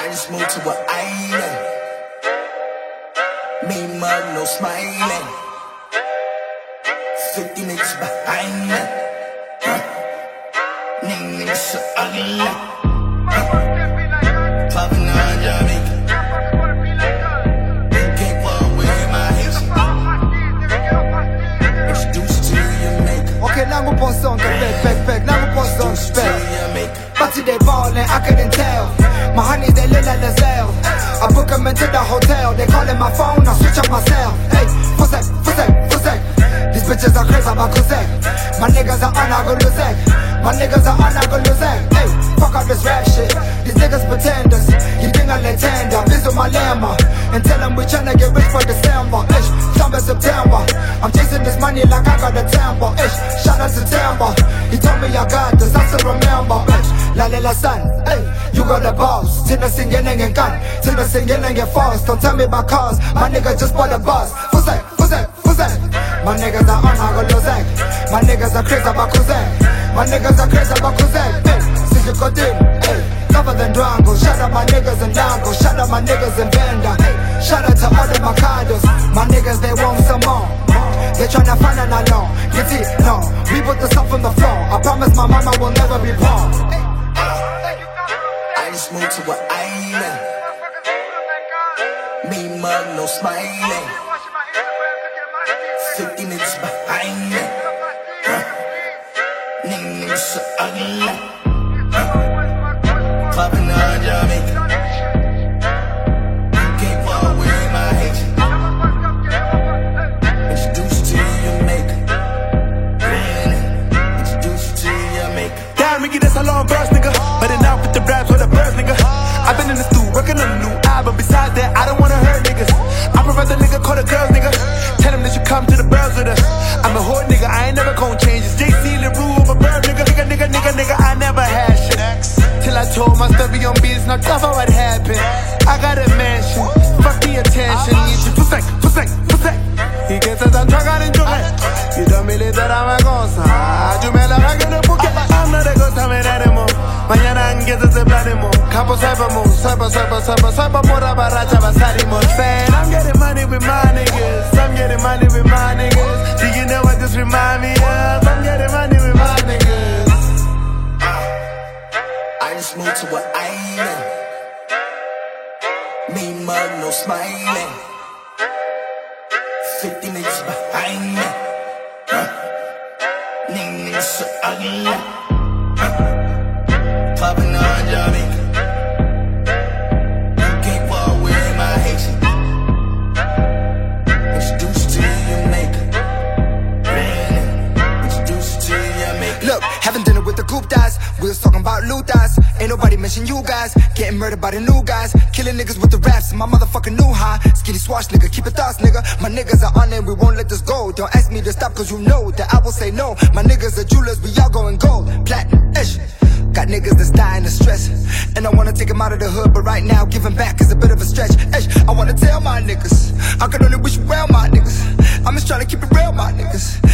I just moved to an island. Me mug, no smiling. 50 niggas behind me. Niggas so ugly. Popping on Jamaica. You can't walk with my hips. Introduced to Jamaica. Okay, now we post on back. Now we post on back. But today ballin', I couldn't tell. My honeys, they look like the Zell. I book them into the hotel. They callin' my phone, I switch up my cell. Hey, for sec. These bitches are crazy about Kuzek. My niggas are on, I go losek. My niggas are on, I go losek. Hey, fuck out this rap shit. These niggas pretenders. You think I let tender. Visit my llama and tell them we tryna get rich for December. Ish, summer September. I'm chasing this money like I got a temper. Ish, shout out to Timber. He told me I got this, I still remember. Ish, la son. Hey, you got the balls. Till the singing and gun. Till the singing and get false. Don't tell me about cars. My niggas just bought a bus. For sec. My niggas are on, I go losek. My niggas are crazy about Kuzek. My niggas are crazy about Kuzek. Hey, since you got in, hey, tougher than Durango. Shout out my niggas in Dango. Shout out my niggas in Venda. Hey, shout out to all the Mercados. My niggas, they want some more. They tryna find an alone. Get it? No, we put the stuff on the floor. I promise my mama will never be poor. I just moved to an island. Me mug, no smiling. 50 niggas behind me. Niggas so ugly. Popping on Jamaica. You can't walk with my Haitian. Introduced to Jamaica. Introduced to Jamaica. Damn, Ricky, that's a long verse, nigga. But enough with the raps with the birds, nigga. I've been in the stew working on a new album. Besides that, I don't wanna hurt niggas. I prefer the nigga call the girls, nigga. Tell them that you come to the birds with us. I'm a whore nigga, I ain't never gon' change. It's JC LaRue over bird, nigga. Nigga, I never had shit. Till I told my story on beats, now tough what happened. I got a mansion, fuck the attention. For sec. Y que se están tragando en choque. Y también le dará una cosa. Yo me la hago en el buque. I'm not a cosa, me daremos. Mañana en que se planemos. Capo sabemos, sapa mora barracha basarimos. Man, I'm getting money with my niggas. I'm getting money with my niggas. Do you know what this remind me of? I'm getting money with my niggas. I just moved to an island. Me mug, no smiling. 50 niggas behind me. Niggas so ugly. Popping on Jamaica. You can't walk with my Haitian. Introduced to Jamaica. Introduced to Jamaica. Look, having dinner with the group guys. We was talking about loot guys. Ain't nobody mention you guys. Getting murdered by the new guys. Killing niggas with the raps in my motherfucking new high. Skinny swash nigga, keep it thoughts nigga. My niggas are on it, we won't let this go. Don't ask me to stop cause you know that I will say no. My niggas are jewelers, we all going gold. Platinum, ish. Got niggas that's dying of stress. And I wanna take them out of the hood, but right now giving back is a bit of a stretch. Ish. I wanna tell my niggas, I can only wish you well my niggas. I'm just trying to keep it real my niggas.